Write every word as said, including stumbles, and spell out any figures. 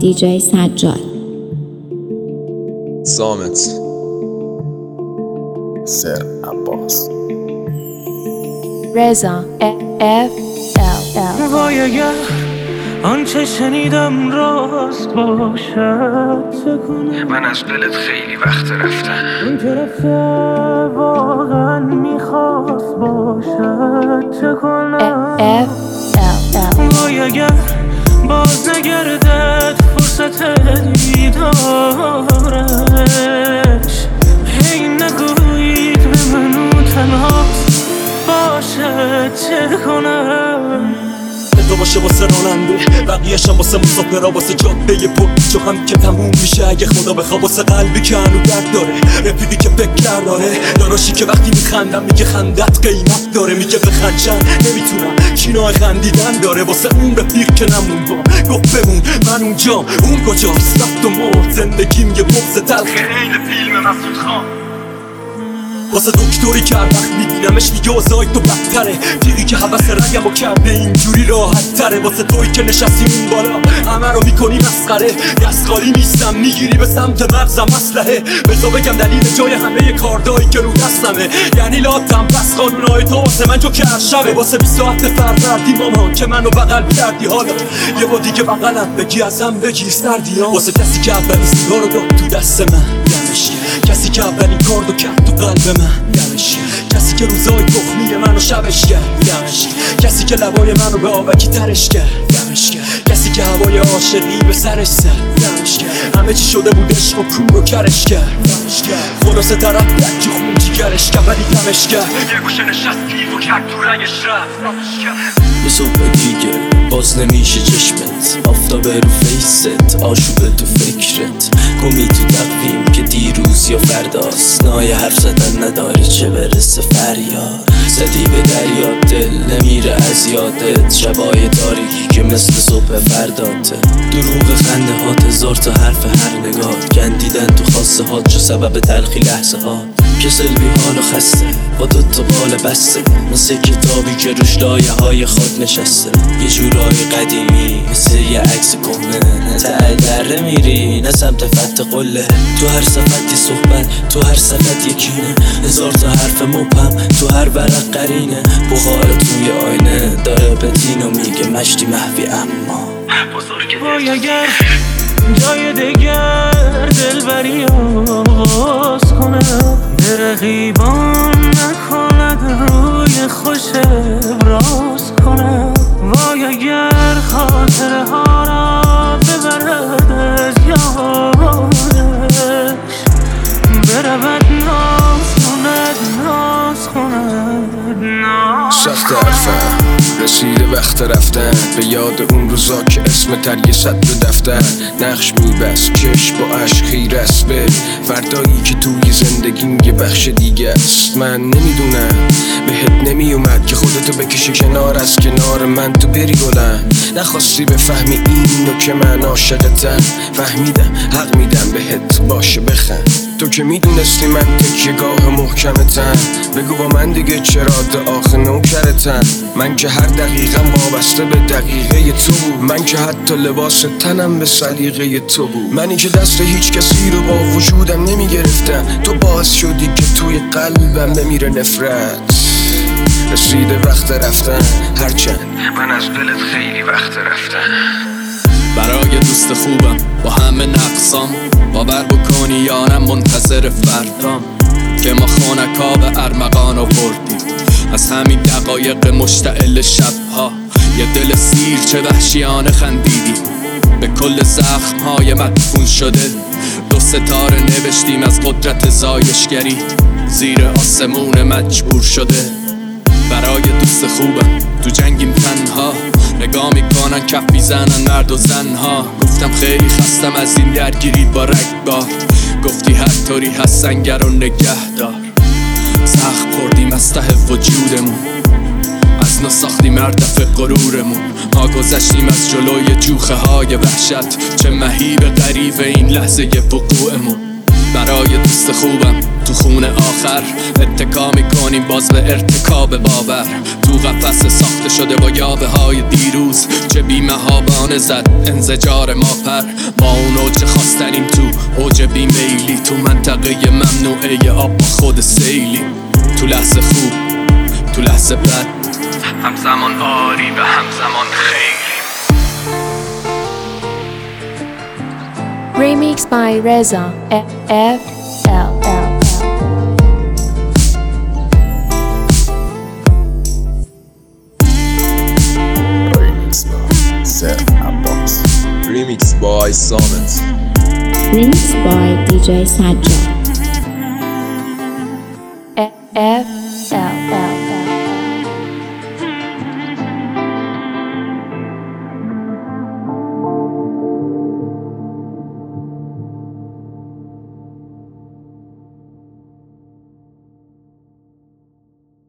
دیجی سجاد. سامت سر عباس رضا اف ال وای اگر آنچه شنیدم راست باشد چه کنم؟ من از دلت خیلی وقت رفتم. اون که رفته واقعا میخواست باشد چه کنم؟ اف ال وای اگر باز نگردد فرصت دیدارش، هی نگویید به منو تنها باشد چه کنم؟ تو باشه واسه راننده، بقیه‌شم واسه مسافرها، واسه جاده پر پیچ و خم که تموم میشه اگه خدا بخواد، واسه قلبی که هنو درد داره، رفیقی که فکر داره، داداشی که وقتی میخندم میگه خندت قیمت داره، میگه بخندشن نمیتونم کینای خندیدن داره، واسه اون رفیق که نمون با گفت بمون من اونجام، اون کجاست رفت و مرد، زندگیم یه بغض تلخ خیلی فیلم مسعود خان. واسه دکتری که هر وقت میبینمش میگه اوضاعی تو بدتره، تیری که حوث رگم و کرده اینجوری راحت تره، واسه توی که نشستی اون بالا همه رو میکنی مسخره، دست خالی نیستم میگیری به سمت مغزم اسلحه، بذار بگم دلیل جای همه کاردایی که رو دستمه، یعنی لاتم پس قانونای تو واسه من جو کرشمه، واسه بیست ساعت فروردی مامان که منو بغل کردی، حالا یه با دیگه بغلم بگی ازم بگیر سردی ها، واسه کسی که اولین سیگارو داد تو دست من دمش گرم، کسی که اولین کاردو کرد تو قلب من دمش گرم، کسی که روزای تخمی منو شبش کرد دمش گرم، کسی که لبای منو به آبکی ترش کرد دمش گرم، کسی که هوای عاشقی به سرش زد دمش گرم، همه چی شده بود عشق و کور و کرش کرد دمش گرم، خلاصه طرف لکی خون جیگرش کرد ولی دمش گرم، یه گوشه نشستی و کرد تو رنگش رفت رفتش کرد. یه صبح دیگه باز نمیشه چشمت، آفتاب رو فیست، آشوبه تو فکرت، گمی تو تقویم که دیروز یا فرداست، نای حرف زدن نداری چه برسه فریاد، زدی به دریا دل نمیره از یادت، شبای تاریکی که مثل صبح فرداته، دروغ خنده هات هزار تا حرف هر نگاه، گندیدن تو خاصه هات چو سبب تلخی لحظه هات، کسل بی حال و خسته با دو تا بال بسته، مثل کتابی که روش لایه های خود نشسته، یه جورای قدیمی مثل یه عکس کهنه، نه ته دره میری نه سمت فتح قله، تو هر صفتی صحبت تو هر صفت یکینه، هزار تا حرف مبهم تو هر ورق قرینه، بخار توی آینه داره به دین و میگه مشتی محوی اما وای اگر جای دگر دلبری آغاز کنم، به رقیبان نکند روی خوش ابراز کنم، وای اگر خاطره ها را ببرد از یادش، برود ناز کند ناز کند ناز سخت حرفم رسیده وقت رفتن، به یاد اون روزا که اسم تر یه صد رو دفتر، نقش میبست چشم با عشق خیره است به فردایی که توی زندگیم یه بخش دیگه است، من نمیدونم بهت نمیومد که خودتو بکشی کنار از کنار من، تو بری بلند نخواستی بفهمی اینو که من عاشقتم، فهمیدم حق میدم بهت باشه بخند، تو که میدونستی من تکیه‌گاه محکمتم، بگو با من دیگه چرا آخه نوکرتم، من که هر دقیقم وابسته به دقیقه تو بود، من که حتی لباس تنم به سلیقه تو بود، منی که دست هیچ کسی رو با وجودم نمیگرفتم، تو باعث شدی که توی قلبم بمیره نفرت، رسیده وقت رفتن هرچند من از دلت خیلی وقت رفتم. برای دوست خوبم با همه نقصام، باور بکنی یارم منتظر فردام، که ما خانکا به ارمغان آوردیم، از همین دقایق مشتعل شبها، یه دل سیر چه وحشیانه خندیدیم، به کل زخمهای مدفون شده، دو ستاره نوشتیم از قدرت زایشگری، زیر آسمون مجبور شده، برای دوست خوبم تو جنگیم تنها، نگاه میکنن کف میزنن مرد و زنها، گفتم خیلی خستم از این درگیری با رگبار، گفتی هر طوری هست سنگر و نگه دار، زخم خوردیم از ته وجودمون، از نو ساختیم اردف غرورمون، ما گذشتیم از جلوی جوخه های وحشت، چه مهیب غریب این لحظه وقوعمون، برای دوست خوبم تو خونه آخر اتکا میکنیم باز به ارتکاب باور تو قفس ساخته شده با یابه های دیروز چه بیمهابانه زد انزجار ما پر ما اون اوج خواستنیم تو اوج بیمیلی تو منطقه ممنوعه آب با خود سیلی تو لحظه خوب تو لحظه بد همزمان آری و همزمان خیلی Remix by Reza F L L Remix by Zed Abbas. Remix by Sonnet. Remixed by D J Sajjad.